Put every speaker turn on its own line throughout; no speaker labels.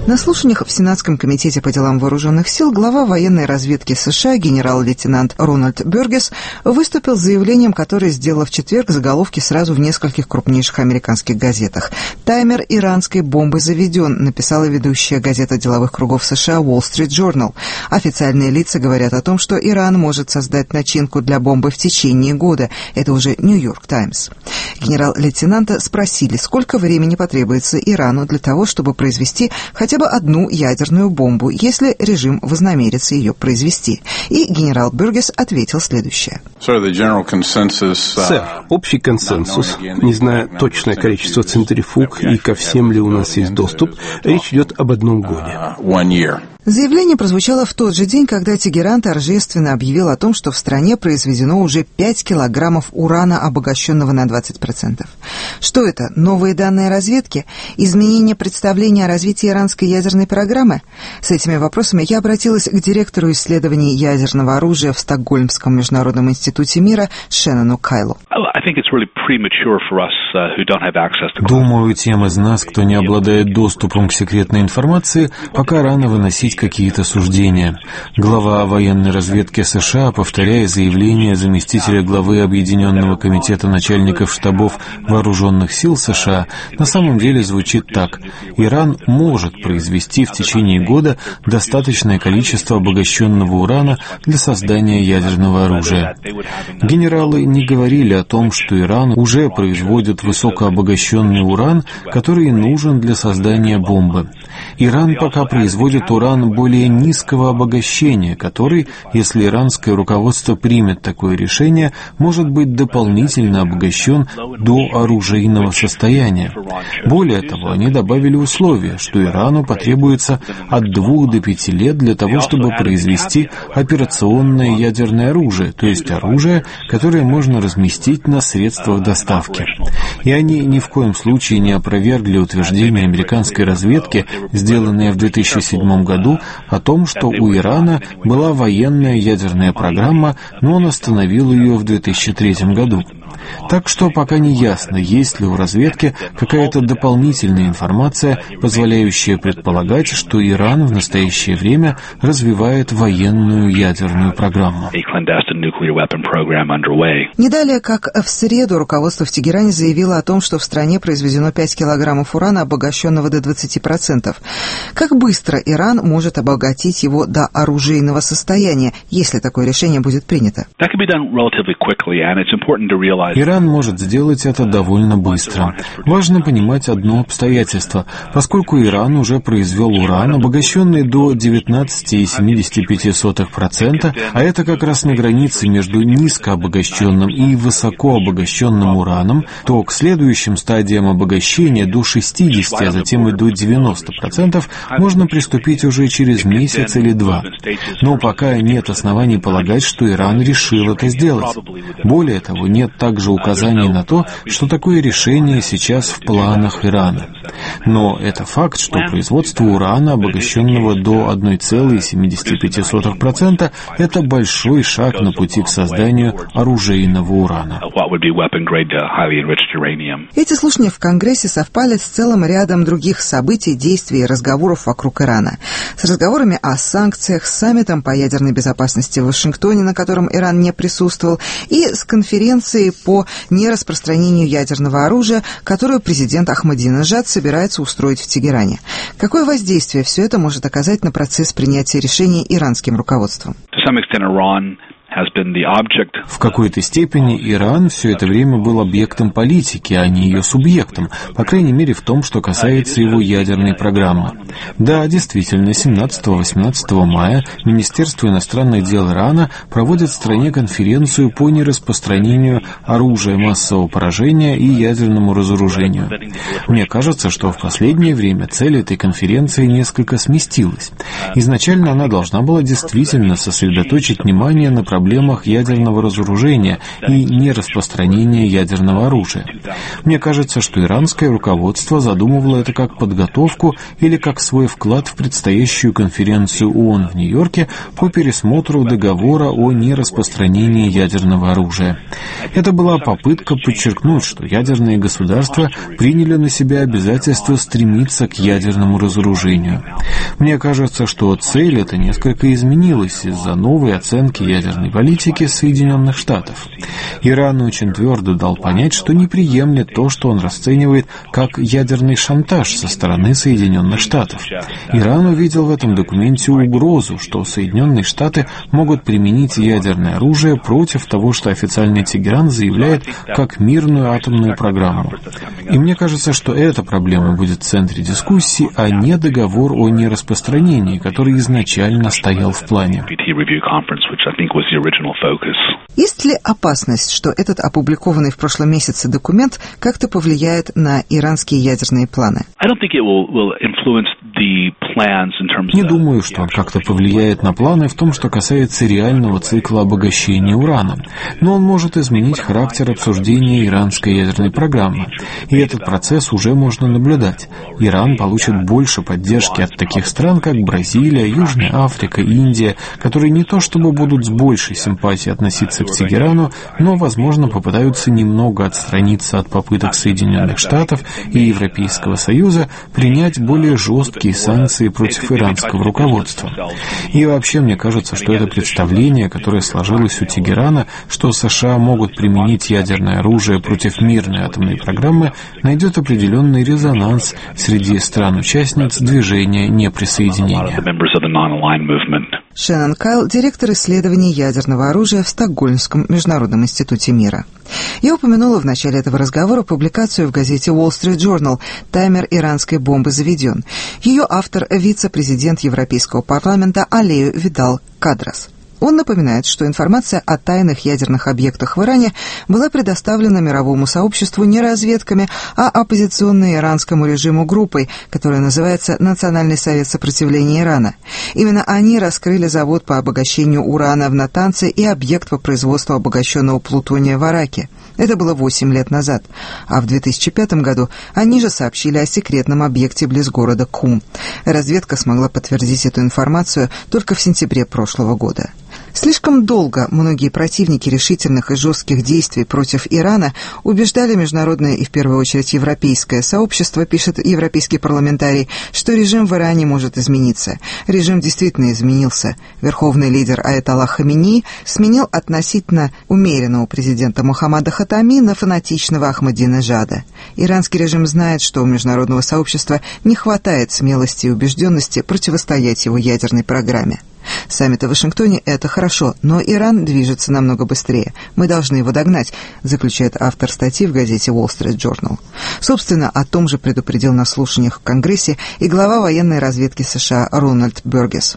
На слушаниях в Сенатском комитете по делам вооруженных сил глава военной разведки США генерал-лейтенант Рональд Бёргес выступил с заявлением, которое сделало в четверг заголовки сразу в нескольких крупнейших американских газетах. «Таймер иранской бомбы заведен», написала ведущая газета деловых кругов США Wall Street Journal. Официальные лица говорят о том, что Иран может создать начинку для бомбы в течение года. Это уже New York Times. Генерал-лейтенанта спросили, сколько времени потребуется Ирану для того, чтобы произвести хотя бы одну ядерную бомбу, если режим вознамерится ее произвести. И генерал Бёргес ответил следующее.
Сэр, общий консенсус, не зная точное количество центрифуг и ко всем ли у нас есть доступ, речь идет об 1 годе.
Заявление прозвучало в тот же день, когда Тегеран торжественно объявил о том, что в стране произведено уже 5 килограммов урана, обогащенного на 20%. Что это? Новые данные разведки? Изменение представления о развитии иранской ядерной программы? С этими вопросами я обратилась к директору исследований ядерного оружия в Стокгольмском международном институте мира Шеннону Кайлу.
Думаю, тем из нас, кто не обладает доступом к секретной информации, пока рано выносить какие-то суждения. Глава военной разведки США, повторяя заявление заместителя главы Объединенного комитета начальников штабов вооруженных сил США, на самом деле звучит так: Иран может произвести в течение года достаточное количество обогащенного урана для создания ядерного оружия. Генералы не говорили о том, что Иран уже производит высокообогащенный уран, который нужен для создания бомбы. Иран пока производит уран более низкого обогащения, который, если иранское руководство примет такое решение, может быть дополнительно обогащен до оружейного состояния. Более того, они добавили условие, что Ирану потребуется от 2 до 5 лет для того, чтобы произвести операционное ядерное оружие, то есть оружие, которое можно разместить на средствах доставки. И они ни в коем случае не опровергли утверждение американской разведки, сделанное в 2007 году, о том, что у Ирана была военная ядерная программа, но он остановил ее в 2003 году. Так что пока не ясно, есть ли у разведки какая-то дополнительная информация, позволяющая предполагать, что Иран в настоящее время развивает военную ядерную программу.
Не далее, как в среду, руководство в Тегеране заявило о том, что в стране произведено 5 килограммов урана, обогащенного до 20%. Как быстро Иран может обогатить его до оружейного состояния, если такое решение будет принято?
Иран может сделать это довольно быстро. Важно понимать одно обстоятельство. Поскольку Иран уже произвел уран, обогащенный до 19,75%, а это как раз на границе между низкообогащенным и высокообогащенным ураном, то к следующим стадиям обогащения до 60%, а затем и до 90% можно приступить уже через месяц или 2. Но пока нет оснований полагать, что Иран решил это сделать. Более того, нет также указаний на то, что такое решение сейчас в планах Ирана. Но это факт, что производство урана, обогащенного до 1,75%, это большой шаг на пути к созданию оружейного урана.
Эти слушания в Конгрессе совпали с целым рядом других событий, действий и разговоров вокруг Ирана. С разговорами о санкциях, с саммитом по ядерной безопасности в Вашингтоне, на котором Иран не присутствовал, и с конференцией по нераспространению ядерного оружия, которую президент Ахмадинежад собирается устроить в Тегеране. Какое воздействие все это может оказать на процесс принятия решений иранским руководством?
В какой-то степени Иран все это время был объектом политики, а не ее субъектом, по крайней мере в том, что касается его ядерной программы. Да, действительно, 17-18 мая Министерство иностранных дел Ирана проводит в стране конференцию по нераспространению оружия массового поражения и ядерному разоружению. Мне кажется, что в последнее время цель этой конференции несколько сместилась. Изначально она должна была действительно сосредоточить внимание на проблеме проблемах ядерного разоружения и нераспространения ядерного оружия. Мне кажется, что иранское руководство задумывало это как подготовку или как свой вклад в предстоящую конференцию ООН в Нью-Йорке по пересмотру договора о нераспространении ядерного оружия. Это была попытка подчеркнуть, что ядерные государства приняли на себя обязательство стремиться к ядерному разоружению. Мне кажется, что цель эта несколько изменилась из-за новой оценки ядерной политики Соединенных Штатов. Иран очень твердо дал понять, что не приемлет то, что он расценивает как ядерный шантаж со стороны Соединенных Штатов. Иран увидел в этом документе угрозу, что Соединенные Штаты могут применить ядерное оружие против того, что официальный Тегеран заявляет как мирную атомную программу. И мне кажется, что эта проблема будет в центре дискуссии, а не договор о нераспространении, который изначально стоял в плане.
Есть ли опасность, что этот опубликованный в прошлом месяце документ как-то повлияет на иранские ядерные планы?
Не думаю, что он как-то повлияет на планы в том, что касается реального цикла обогащения урана. Но он может изменить характер обсуждения иранской ядерной программы. И этот процесс уже можно наблюдать. Иран получит больше поддержки от таких стран, как Бразилия, Южная Африка, Индия, которые не то чтобы будут с большей симпатией относиться к Тегерану, но, возможно, попытаются немного отстраниться от попыток Соединенных Штатов и Европейского Союза принять более жесткие санкции против иранского руководства. И вообще, мне кажется, что это представление, которое сложилось у Тегерана, что США могут применить ядерное оружие против мирной атомной программы, найдет определенный резонанс среди стран-участниц движения неприсоединения.
Шеннон Кайл, директор исследований ядерного оружия в Стокгольмском международном институте мира. Я упомянула в начале этого разговора публикацию в газете Wall Street Journal «Таймер иранской бомбы заведен». Ее автор – вице-президент Европейского парламента Алею Видал-Кадрас. Он напоминает, что информация о тайных ядерных объектах в Иране была предоставлена мировому сообществу не разведками, а оппозиционной иранскому режиму группой, которая называется «Национальный совет сопротивления Ирана». Именно они раскрыли завод по обогащению урана в Натанце и объект по производству обогащенного плутония в Араке. Это было 8 лет назад. А в 2005 году они же сообщили о секретном объекте близ города Кум. Разведка смогла подтвердить эту информацию только в сентябре прошлого года. Слишком долго многие противники решительных и жестких действий против Ирана убеждали международное и в первую очередь европейское сообщество, пишет европейский парламентарий, что режим в Иране может измениться. Режим действительно изменился. Верховный лидер Аятолла Хаминеи сменил относительно умеренного президента Мохаммада Хатами на фанатичного Ахмадинежада. Иранский режим знает, что у международного сообщества не хватает смелости и убежденности противостоять его ядерной программе. Саммит в Вашингтоне – это хорошо, но Иран движется намного быстрее. Мы должны его догнать, заключает автор статьи в газете Wall Street Journal. Собственно, о том же предупредил на слушаниях в Конгрессе и глава военной разведки США Рональд Бергес.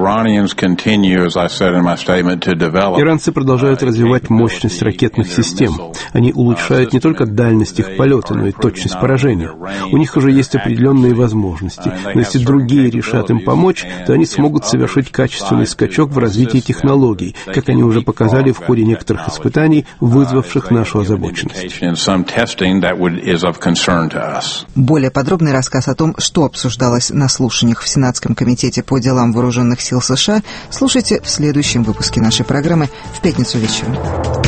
Иранцы продолжают развивать мощность ракетных систем. Они улучшают не только дальность их полета, но и точность поражения. У них уже есть определенные возможности, но если другие решат им помочь, то они смогут совершить качественный скачок в развитии технологий, как они уже показали в ходе некоторых испытаний, вызвавших нашу озабоченность.
Более подробный рассказ о том, что обсуждалось на слушаниях в Сенатском комитете по делам вооруженных сил США, слушайте в следующем выпуске нашей программы в пятницу вечером.